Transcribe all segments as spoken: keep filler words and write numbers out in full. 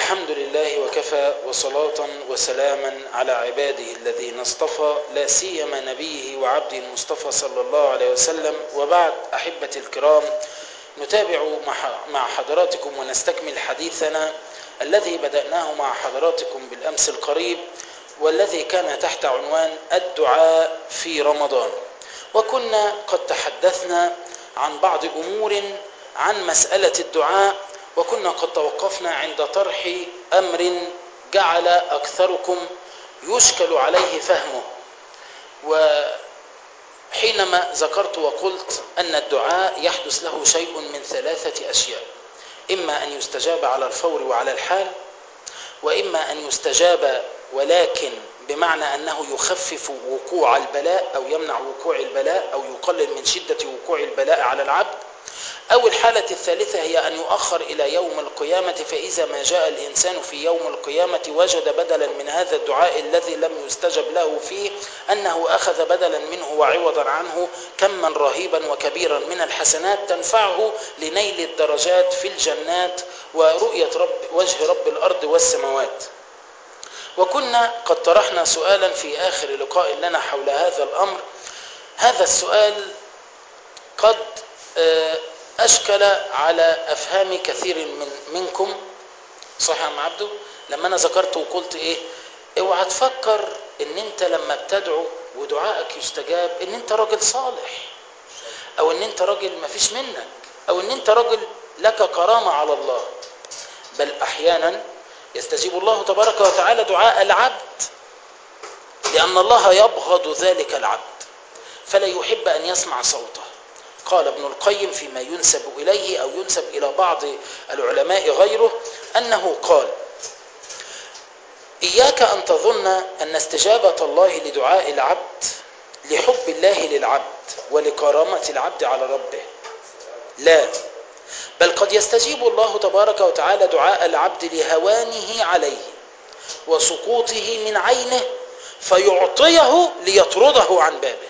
الحمد لله وكفى وصلاة وسلاما على عباده الذين اصطفى لا سيما نبيه وعبده المصطفى صلى الله عليه وسلم. وبعد، أحبتي الكرام، نتابع مع حضراتكم ونستكمل حديثنا الذي بدأناه مع حضراتكم بالأمس القريب، والذي كان تحت عنوان الدعاء في رمضان. وكنا قد تحدثنا عن بعض أمور عن مسألة الدعاء، وكنا قد توقفنا عند طرح أمر جعل أكثركم يشكل عليه فهمه. وحينما ذكرت وقلت أن الدعاء يحدث له شيء من ثلاثة أشياء: إما أن يستجاب على الفور وعلى الحال، وإما أن يستجاب ولكن بمعنى أنه يخفف وقوع البلاء أو يمنع وقوع البلاء أو يقلل من شدة وقوع البلاء على العبد، أو الحالة الثالثة هي أن يؤخر إلى يوم القيامة، فإذا ما جاء الإنسان في يوم القيامة وجد بدلا من هذا الدعاء الذي لم يستجب له فيه أنه أخذ بدلا منه وعوضا عنه كما رهيبا وكبيرا من الحسنات تنفعه لنيل الدرجات في الجنات ورؤية رب وجه رب الأرض والسماوات. وكنا قد طرحنا سؤالا في آخر لقاء لنا حول هذا الأمر. هذا السؤال قد أشكل على أفهام كثير من منكم، صح يا عم عبدو؟ لما أنا ذكرت وقلت إيه؟ اوعى تفكر إن أنت لما بتدعو ودعائك يستجاب إن أنت راجل صالح، أو إن أنت راجل ما فيش منك، أو إن أنت راجل لك كرامة على الله. بل أحيانا يستجيب الله تبارك وتعالى دعاء العبد لأن الله يبغض ذلك العبد فلا يحب أن يسمع صوته. قال ابن القيم فيما ينسب إليه أو ينسب إلى بعض العلماء غيره أنه قال: إياك أن تظن أن استجابة الله لدعاء العبد لحب الله للعبد ولكرامة العبد على ربه، لا، بل قد يستجيب الله تبارك وتعالى دعاء العبد لهوانه عليه وسقوطه من عينه فيعطيه ليطرده عن بابه.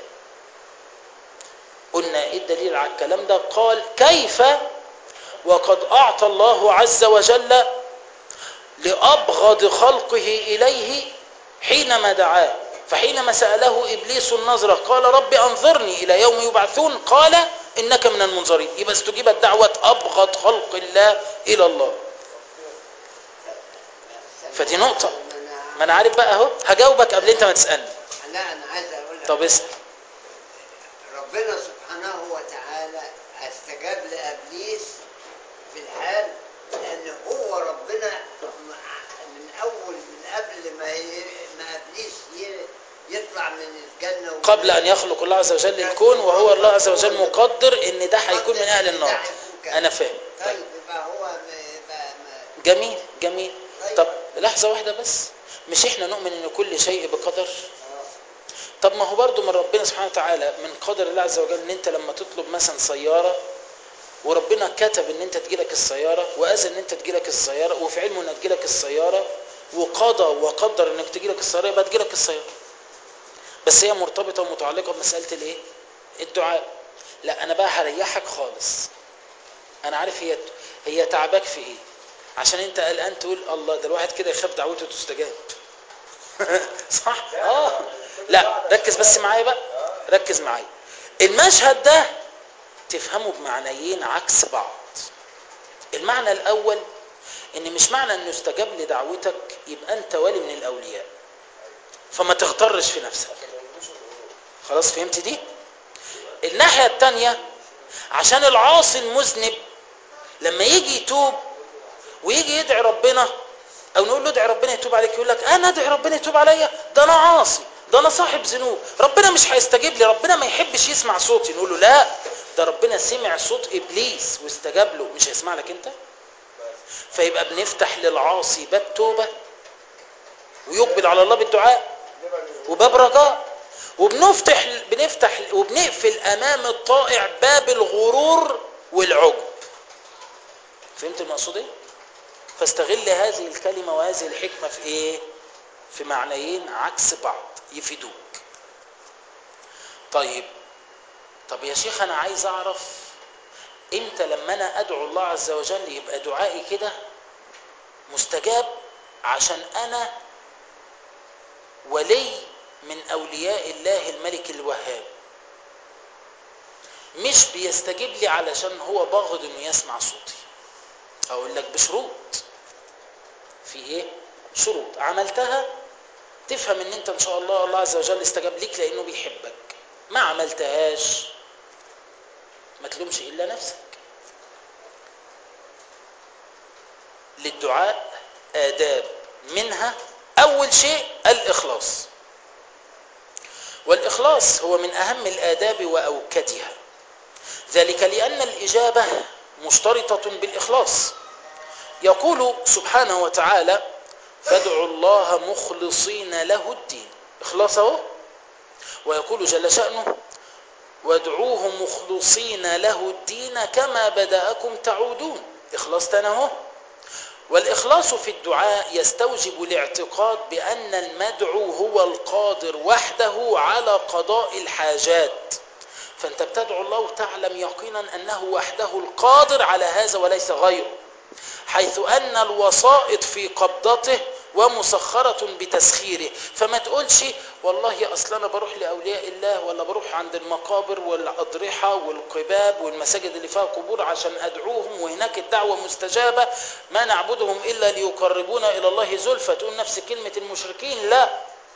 قلنا ايه الدليل على الكلام ده؟ قال: كيف وقد اعطى الله عز وجل لابغض خلقه اليه حينما دعاه، فحينما سأله ابليس النظرة قال: رب انظرني الى يوم يبعثون، قال: انك من المنظرين. يبقى استجيبت دعوة ابغض خلق الله الى الله. فدي نقطة، ما انا عارف بقى اهو، هجاوبك قبل انت ما تسألني. لا انا عايز اقول لك، طب اسأل. ربنا سبحانه وتعالى استجاب لابليس في الحال لان هو ربنا من اول من قبل ما ما ابليس يطلع من الجنه قبل ان يخلق الله عز وجل الكون، وهو الله عز وجل مقدر ان ده هيكون من اهل النار. انا فاهم. طيب يبقى هو بقى جميل جميل. طب لحظه واحده بس، مش احنا نؤمن ان كل شيء بقدر؟ طب ما هو برضو من ربنا سبحانه وتعالى من قدر الله عز وجل ان انت لما تطلب مثلا سياره وربنا كتب ان انت تجيلك السياره واذن ان انت تجيلك السياره وفي علمه ان تجيلك السياره وقضى وقدر انك تجيلك السياره، يبقى تجيلك السياره. بس هي مرتبطه ومتعلقه بمساله الايه؟ الدعاء. لا انا بقى هريحك خالص. انا عارف هي هي تعباك في ايه، عشان انت قلقان تقول الله ده الواحد كده يخاف دعوته تستجاب. صح؟ اه لا ركز بس معايا بقى، ركز معايا. المشهد ده تفهمه بمعنيين عكس بعض. المعنى الاول ان مش معنى انه استجاب لدعوتك يبقى انت ولي من الاولياء، فما تغترش في نفسك. خلاص فهمت دي؟ الناحية التانية عشان العاصي المذنب لما يجي يتوب ويجي يدعي ربنا او نقول له ادعي ربنا يتوب عليك، يقول لك انا ادعي ربنا يتوب عليا؟ ده انا عاصي، ده انا صاحب ذنوب، ربنا مش هيستجيب لي، ربنا ما يحبش يسمع صوتي. نقول له لا، ده ربنا سمع صوت ابليس واستجاب له، مش هيسمع لك انت؟ فيبقى بنفتح للعاصي باب توبة ويقبل على الله بالدعاء وباب رجاء، وبنفتح بنفتح وبنقفل امام الطائع باب الغرور والعجب. فهمت المقصود ايه؟ فاستغل هذه الكلمة وهذه الحكمة في ايه؟ في معنيين عكس بعض يفيدوك. طيب طب يا شيخ انا عايز اعرف امتى لما انا ادعو الله عز وجل يبقى دعائي كده مستجاب عشان أنا ولي من أولياء الله الملك الوهاب، مش بيستجيب لي علشان هو باغض إنه يسمع صوتي. أقول لك بشروط. في إيه؟ شروط عملتها تفهم إن أنت إن شاء الله الله عز وجل استجاب ليك لأنه بيحبك. ما عملتهاش ما تلومش إلا نفسك. للدعاء آداب، منها أول شيء الإخلاص، والإخلاص هو من أهم الآداب وأوكدها، ذلك لأن الإجابة مشترطة بالإخلاص. يقول سبحانه وتعالى: فادعوا الله مخلصين له الدين. إخلاصه. ويقول جل شأنه: وادعوه مخلصين له الدين كما بدأكم تعودون. إخلاص تنهو. والإخلاص في الدعاء يستوجب الاعتقاد بأن المدعو هو القادر وحده على قضاء الحاجات، فأنت بتدعو الله وتعلم يقينا أنه وحده القادر على هذا وليس غيره، حيث أن الوسائط في قبضته ومسخرة بتسخيره. فما تقولش والله أصل أنا بروح لأولياء الله ولا بروح عند المقابر والأضرحة والقباب والمساجد اللي فيها قبور عشان أدعوهم وهناك الدعوة مستجابة، ما نعبدهم إلا ليقربونا إلى الله زلفى، تقول نفس كلمة المشركين. لا،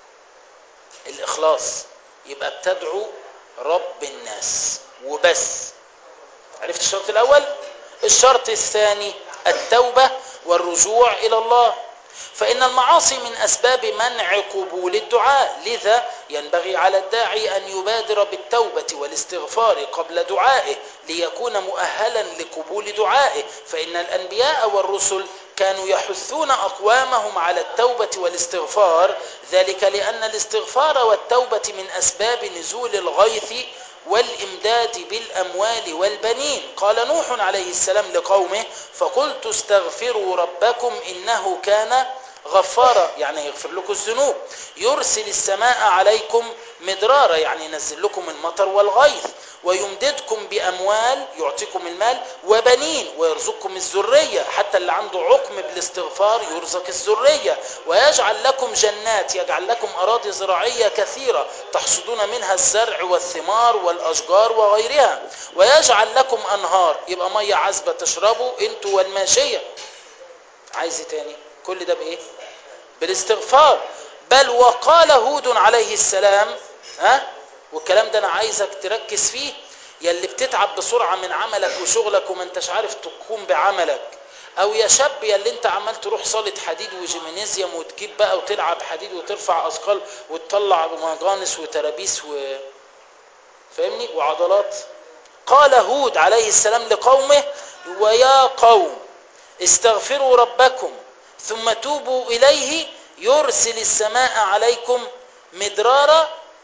الإخلاص يبقى بتدعو رب الناس وبس. عرفت الشرط الأول؟ الشرط الثاني التوبة والرجوع إلى الله، فإن المعاصي من أسباب منع قبول الدعاء، لذا ينبغي على الداعي أن يبادر بالتوبة والاستغفار قبل دعائه ليكون مؤهلا لقبول دعائه، فإن الأنبياء والرسل كانوا يحثون أقوامهم على التوبة والاستغفار، ذلك لأن الاستغفار والتوبة من أسباب نزول الغيث والإمداد بالأموال والبنين. قال نوح عليه السلام لقومه: فقلت استغفروا ربكم إنه كان غفارا، يعني يغفر لكم الذنوب، يرسل السماء عليكم مدرارا، يعني ينزل لكم المطر والغيث، ويمددكم بأموال، يعطيكم المال، وبنين، ويرزقكم الذرية، حتى اللي عنده عقم بالاستغفار يرزق الذرية، ويجعل لكم جنات، يجعل لكم أراضي زراعية كثيرة تحصدون منها الزرع والثمار والأشجار وغيرها، ويجعل لكم أنهار، يبقى مية عذبة تشربوا انتوا والماشية. عايز تاني؟ كل ده بإيه؟ بالاستغفار. بل وقال هود عليه السلام، ها، والكلام ده أنا عايزك تركز فيه، يلي بتتعب بسرعة من عملك وشغلك وما انتش عارف تقوم بعملك، أو يا شاب يلي انت عمال تروح صالة حديد وجيمينيزيوم وتجيب بقى وتلعب حديد وترفع أثقال وتطلع مغانس وترابيس و... فاهمني وعضلات. قال هود عليه السلام لقومه: ويا قوم استغفروا ربكم ثم توبوا إليه يرسل السماء عليكم مدرارا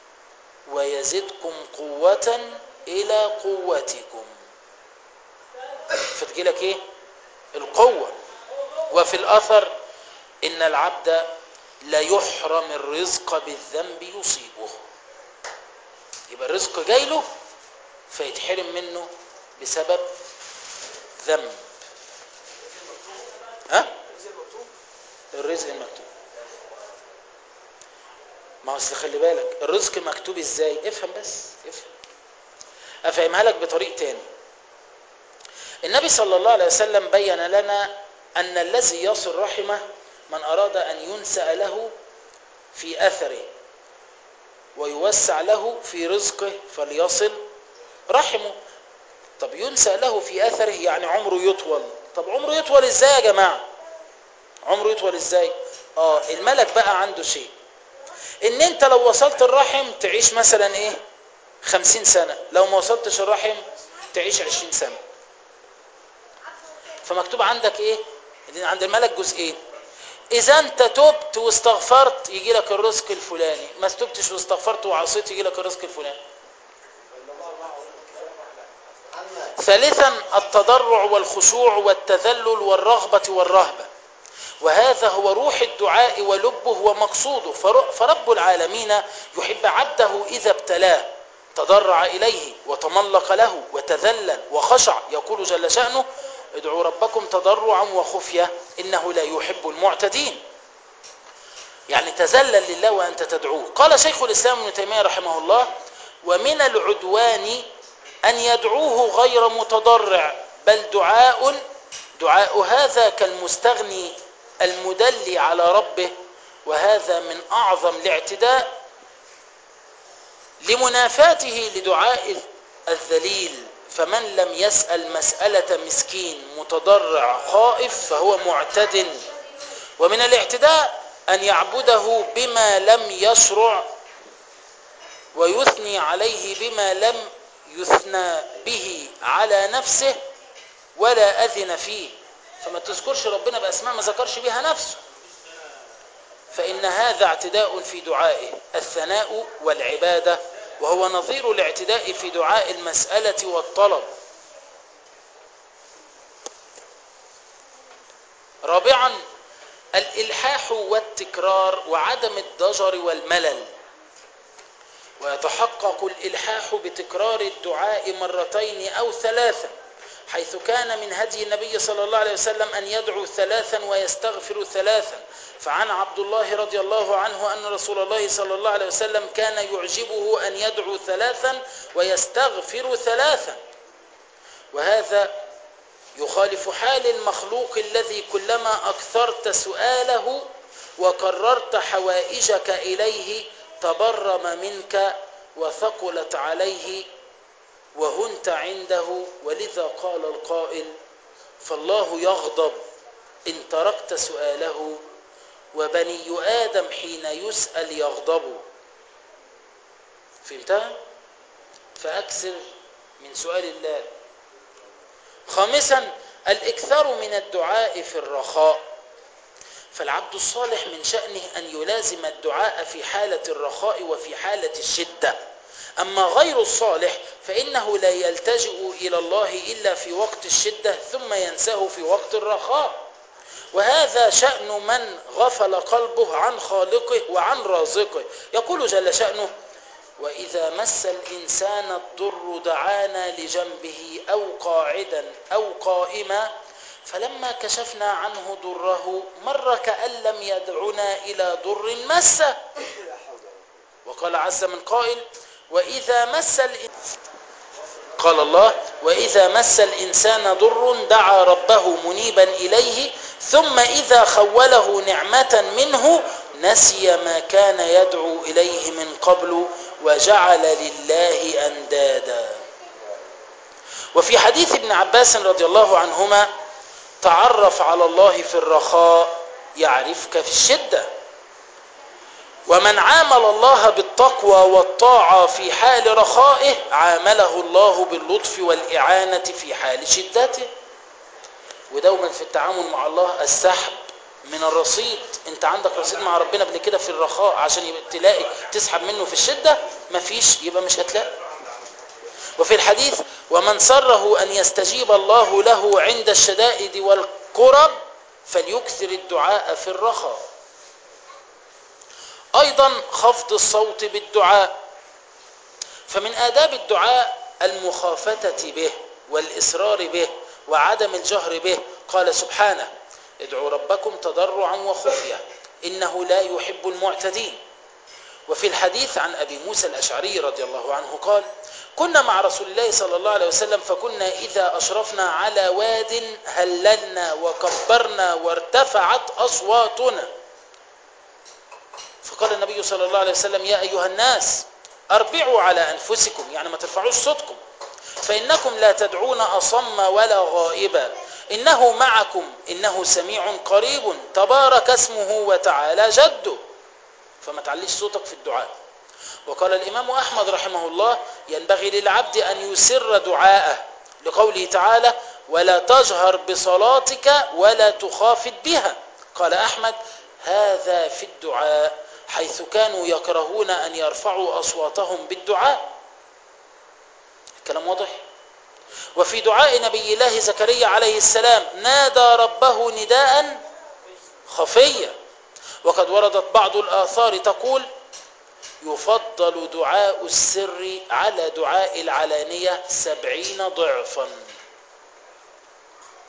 ويزدكم قوة إلى قوتكم. فتجيلك إيه؟ القوة. وفي الأثر: إن العبد لا يحرم الرزق بالذنب يصيبه. يبقى الرزق جايله فيتحرم منه بسبب ذنب. ها؟ الرزق المكتوب. ما اصل خلي بالك الرزق مكتوب ازاي؟ افهم بس افهم. افهمها لك بطريق تاني. النبي صلى الله عليه وسلم بين لنا ان الذي يصل رحمه من اراد ان ينسأ له في اثره ويوسع له في رزقه فليصل رحمه. طب ينسأ له في اثره يعني عمره يطول. طب عمره يطول ازاي يا جماعة؟ عمره يطول ازاي؟ اه الملك بقى عنده شيء، ان انت لو وصلت الرحم تعيش مثلا ايه خمسين سنة، لو ما وصلتش الرحم تعيش عشرين سنة. فمكتوب عندك ايه؟ عند الملك جزئين، اذا انت تبت واستغفرت يجي لك الرزق الفلاني، ما تبتش واستغفرت وعصيت يجي لك الرزق الفلاني. ثالثا التضرع والخشوع والتذلل والرغبة والرهبة، وهذا هو روح الدعاء ولبه ومقصوده. فرب العالمين يحب عبده إذا ابتلاه تضرع إليه وتملق له وتذلل وخشع. يقول جل شأنه: ادعوا ربكم تضرعا وخفية إنه لا يحب المعتدين. يعني تذلل لله وأنت تدعوه. قال شيخ الإسلام ابن تيمية رحمه الله: ومن العدوان أن يدعوه غير متضرع، بل دعاء دعاء هذا كالمستغني المدلي على ربه، وهذا من أعظم الاعتداء لمنافاته لدعاء الذليل. فمن لم يسأل مسألة مسكين متضرع خائف فهو معتد. ومن الاعتداء أن يعبده بما لم يشرع ويثني عليه بما لم يثنى به على نفسه ولا أذن فيه. فما تذكرش ربنا بأسماء ما ذكرش بها نفسه، فإن هذا اعتداء في دعائه الثناء والعبادة، وهو نظير الاعتداء في دعاء المسألة والطلب. رابعا الإلحاح والتكرار وعدم الضجر والملل. ويتحقق الإلحاح بتكرار الدعاء مرتين أو ثلاثا، حيث كان من هدي النبي صلى الله عليه وسلم أن يدعو ثلاثا ويستغفر ثلاثا. فعن عبد الله رضي الله عنه أن رسول الله صلى الله عليه وسلم كان يعجبه أن يدعو ثلاثا ويستغفر ثلاثا، وهذا يخالف حال المخلوق الذي كلما أكثرت سؤاله وكررت حوائجك إليه تبرم منك وثقلت عليه وهنت عنده. ولذا قال القائل: فالله يغضب إن تركت سؤاله، وبني آدم حين يسأل يغضب. فهمتها؟ فأكثر من سؤال الله. خامسا الإكثار من الدعاء في الرخاء. فالعبد الصالح من شأنه أن يلازم الدعاء في حالة الرخاء وفي حالة الشدة. أما غير الصالح فإنه لا يلتجئ إلى الله إلا في وقت الشدة ثم ينساه في وقت الرخاء. وهذا شأن من غفل قلبه عن خالقه وعن رازقه. يقول جل شأنه: وإذا مس الإنسان الضر دعانا لجنبه أو قاعدا أو قائما فلما كشفنا عنه ضره مر كأن لم يدعنا إلى ضر مسه. وقال عز من قائل: وإذا مس الإنسان قال الله: وإذا مس الإنسان ضر دعا ربه منيبا إليه ثم إذا خوله نعمة منه نسي ما كان يدعو إليه من قبل وجعل لله أندادا. وفي حديث ابن عباس رضي الله عنهما: تعرف على الله في الرخاء يعرفك في الشدة. ومن عامل الله بالتقوى والطاعة في حال رخائه عامله الله باللطف والإعانة في حال شدته. ودوما في التعامل مع الله السحب من الرصيد. انت عندك رصيد مع ربنا قبل كده في الرخاء عشان تلاقي تسحب منه في الشدة؟ مفيش، يبقى مش هتلاقي. وفي الحديث: ومن سره أن يستجيب الله له عند الشدائد والكرب فليكثر الدعاء في الرخاء. أيضا خفض الصوت بالدعاء. فمن آداب الدعاء المخافتة به والإصرار به وعدم الجهر به. قال سبحانه: ادعوا ربكم تضرعا وخفية إنه لا يحب المعتدين. وفي الحديث عن أبي موسى الأشعري رضي الله عنه قال: كنا مع رسول الله صلى الله عليه وسلم فكنا إذا أشرفنا على واد هللنا وكبرنا وارتفعت أصواتنا. فقال النبي صلى الله عليه وسلم: يا أيها الناس أربعوا على أنفسكم، يعني ما ترفعوش صوتكم، فإنكم لا تدعون أصم ولا غائبا، إنه معكم إنه سميع قريب تبارك اسمه وتعالى جده. فما تعليش صوتك في الدعاء. وقال الإمام أحمد رحمه الله: ينبغي للعبد أن يسر دعاءه، لقوله تعالى: ولا تجهر بصلاتك ولا تخافت بها. قال أحمد: هذا في الدعاء، حيث كانوا يكرهون أن يرفعوا أصواتهم بالدعاء. الكلام واضح؟ وفي دعاء نبي الله زكريا عليه السلام نادى ربه نداء خفيا. وقد وردت بعض الآثار تقول: يفضل دعاء السر على دعاء العلانية سبعين ضعفا.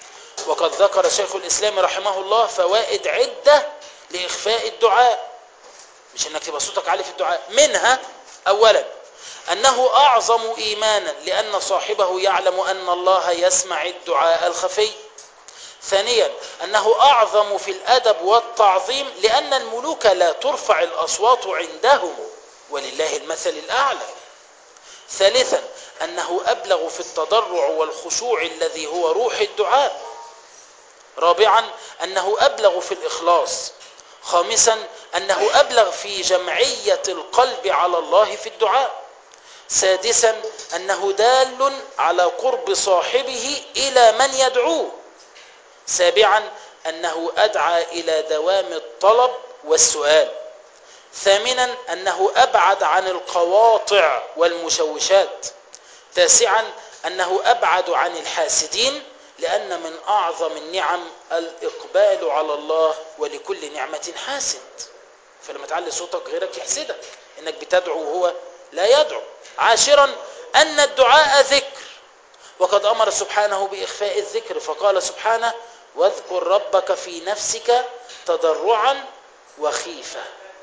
وقد ذكر شيخ الإسلام رحمه الله فوائد عدة لإخفاء الدعاء، مش انك تبقى صوتك عالي في الدعاء. منها اولا انه اعظم ايمانا لان صاحبه يعلم ان الله يسمع الدعاء الخفي. ثانيا انه اعظم في الادب والتعظيم لان الملوك لا ترفع الاصوات عندهم ولله المثل الاعلى. ثالثا انه ابلغ في التضرع والخشوع الذي هو روح الدعاء. رابعا انه ابلغ في الاخلاص. خامسا انه ابلغ في جمعية القلب على الله في الدعاء. سادسا انه دال على قرب صاحبه الى من يدعوه. سابعا انه ادعى الى دوام الطلب والسؤال. ثامنا انه ابعد عن القواطع والمشوشات. تاسعا انه ابعد عن الحاسدين لأن من أعظم النعم الإقبال على الله ولكل نعمة حاسد. فلما تعلي صوتك غيرك يحسدك إنك بتدعو وهو لا يدعو. عاشرا أن الدعاء ذكر، وقد أمر سبحانه بإخفاء الذكر فقال سبحانه واذكر ربك في نفسك تضرعا وخيفة،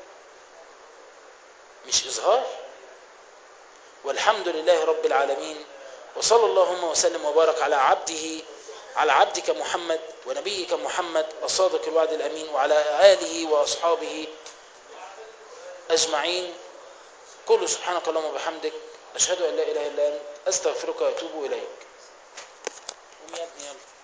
مش إظهار. والحمد لله رب العالمين، وصلى اللهم وسلم وبارك على عبده على عبدك محمد ونبيك محمد الصادق الوعد الأمين وعلى آله وأصحابه أجمعين. كل سبحانك اللهم وبحمدك أشهد أن لا إله إلا أنت أستغفرك وأتوب إليك. قوم يا ابني يلا.